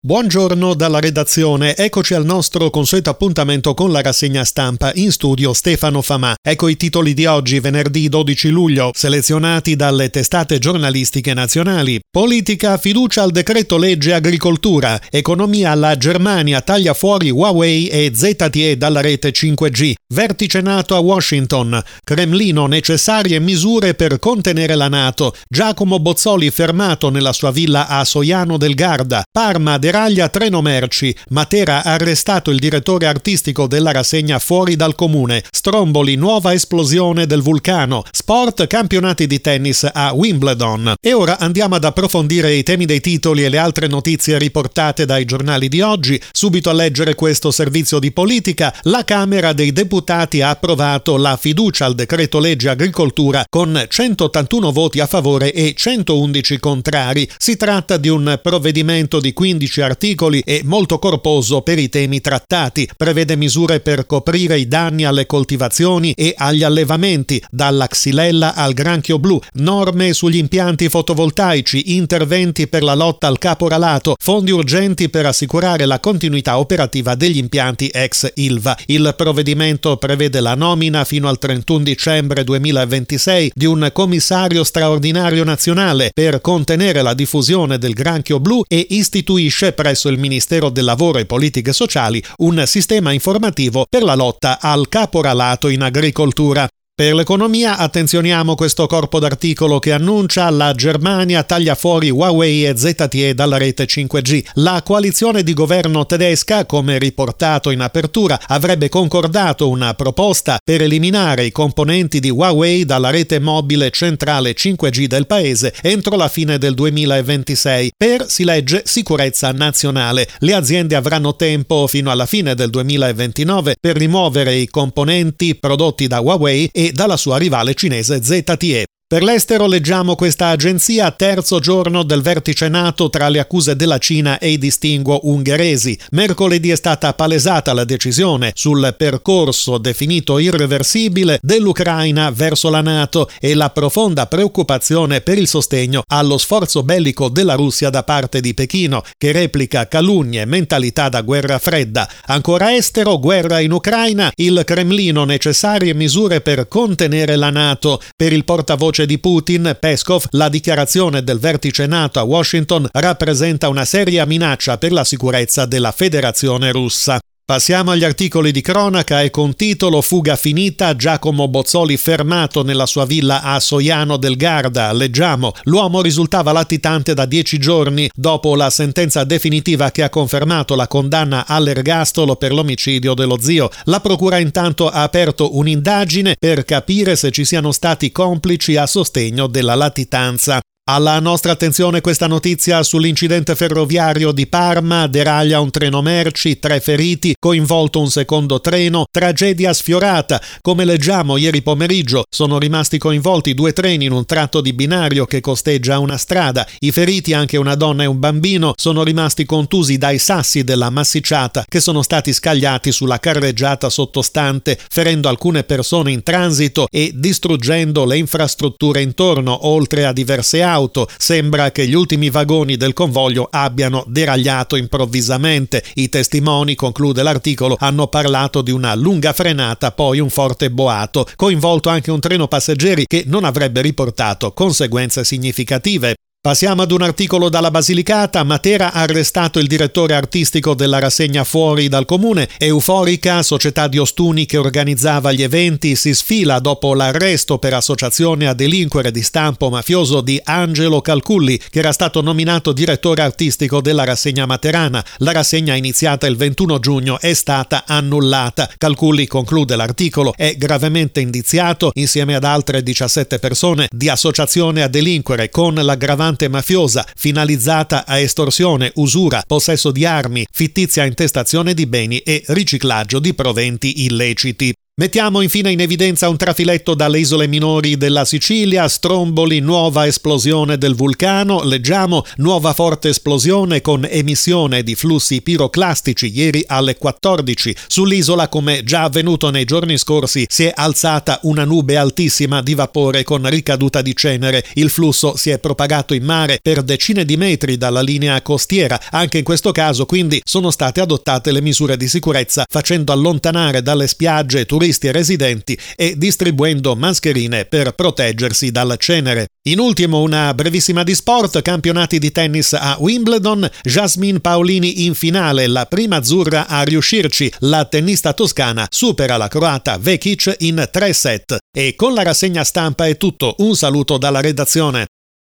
Buongiorno dalla redazione, eccoci al nostro consueto appuntamento con la rassegna stampa. In studio Stefano Famà. Ecco i titoli di oggi, venerdì 12 luglio, selezionati dalle testate giornalistiche nazionali. Politica, fiducia al decreto legge agricoltura. Economia, la Germania taglia fuori Huawei e ZTE dalla rete 5G. Vertice NATO a Washington. Cremlino, necessarie misure per contenere la NATO. Giacomo Bozzoli fermato nella sua villa a Soiano del Garda. Parma, deraglia treno merci. Matera ha arrestato il direttore artistico della rassegna fuori dal comune. Stromboli, nuova esplosione del vulcano. Sport, campionati di tennis a Wimbledon. E ora andiamo ad approfondire i temi dei titoli e le altre notizie riportate dai giornali di oggi. Subito a leggere questo servizio di politica. La Camera dei Deputati ha approvato la fiducia al decreto legge agricoltura con 181 voti a favore e 111 contrari. Si tratta di un provvedimento di 15 articoli e molto corposo per i temi trattati. Prevede misure per coprire i danni alle coltivazioni e agli allevamenti, dalla xylella al granchio blu, norme sugli impianti fotovoltaici, interventi per la lotta al caporalato, fondi urgenti per assicurare la continuità operativa degli impianti ex Ilva. Il provvedimento prevede la nomina fino al 31 dicembre 2026 di un commissario straordinario nazionale per contenere la diffusione del granchio blu e istituisce presso il Ministero del Lavoro e Politiche Sociali un sistema informativo per la lotta al caporalato in agricoltura. Per l'economia attenzioniamo questo corpo d'articolo che annuncia la Germania taglia fuori Huawei e ZTE dalla rete 5G. La coalizione di governo tedesca, come riportato in apertura, avrebbe concordato una proposta per eliminare i componenti di Huawei dalla rete mobile centrale 5G del paese entro la fine del 2026 per, si legge, sicurezza nazionale. Le aziende avranno tempo fino alla fine del 2029 per rimuovere i componenti prodotti da Huawei e dalla sua rivale cinese ZTE. Per l'estero leggiamo questa agenzia, terzo giorno del vertice NATO tra le accuse della Cina e i distinguo ungheresi. Mercoledì è stata palesata la decisione sul percorso definito irreversibile dell'Ucraina verso la NATO e la profonda preoccupazione per il sostegno allo sforzo bellico della Russia da parte di Pechino, che replica calunnie e mentalità da guerra fredda. Ancora estero, guerra in Ucraina, il Cremlino necessarie misure per contenere la NATO. Per il portavoce di Putin, Peskov, la dichiarazione del vertice NATO a Washington rappresenta una seria minaccia per la sicurezza della Federazione Russa. Passiamo agli articoli di cronaca e con titolo Fuga finita, Giacomo Bozzoli fermato nella sua villa a Soiano del Garda. Leggiamo, l'uomo risultava latitante da 10 giorni dopo la sentenza definitiva che ha confermato la condanna all'ergastolo per l'omicidio dello zio. La procura intanto ha aperto un'indagine per capire se ci siano stati complici a sostegno della latitanza. Alla nostra attenzione questa notizia sull'incidente ferroviario di Parma, deraglia un treno merci, 3 feriti, coinvolto un secondo treno, tragedia sfiorata. Come leggiamo ieri pomeriggio, sono rimasti coinvolti 2 treni in un tratto di binario che costeggia una strada. I feriti, anche una donna e un bambino, sono rimasti contusi dai sassi della massicciata che sono stati scagliati sulla carreggiata sottostante, ferendo alcune persone in transito e distruggendo le infrastrutture intorno, oltre a diverse auto. Sembra che gli ultimi vagoni del convoglio abbiano deragliato improvvisamente. I testimoni, conclude l'articolo, hanno parlato di una lunga frenata, poi un forte boato. Coinvolto anche un treno passeggeri che non avrebbe riportato conseguenze significative. Passiamo ad un articolo dalla Basilicata. Matera ha arrestato il direttore artistico della rassegna fuori dal comune. Euforica, società di Ostuni che organizzava gli eventi, si sfila dopo l'arresto per associazione a delinquere di stampo mafioso di Angelo Calculli, che era stato nominato direttore artistico della rassegna materana. La rassegna iniziata il 21 giugno è stata annullata. Calculli, conclude l'articolo, è gravemente indiziato insieme ad altre 17 persone di associazione a delinquere con l'aggravante mafiosa finalizzata a estorsione, usura, possesso di armi, fittizia intestazione di beni e riciclaggio di proventi illeciti. Mettiamo infine in evidenza un trafiletto dalle isole minori della Sicilia, Stromboli, nuova esplosione del vulcano, leggiamo nuova forte esplosione con emissione di flussi piroclastici ieri alle 14. Sull'isola, come già avvenuto nei giorni scorsi, si è alzata una nube altissima di vapore con ricaduta di cenere. Il flusso si è propagato in mare per decine di metri dalla linea costiera. Anche in questo caso, quindi, sono state adottate le misure di sicurezza, facendo allontanare dalle spiagge turisti e residenti e distribuendo mascherine per proteggersi dal cenere. In ultimo, una brevissima di sport, campionati di tennis a Wimbledon, Jasmine Paolini in finale, la prima azzurra a riuscirci, la tennista toscana supera la croata Vekic in 3 set. E con la rassegna stampa è tutto, un saluto dalla redazione.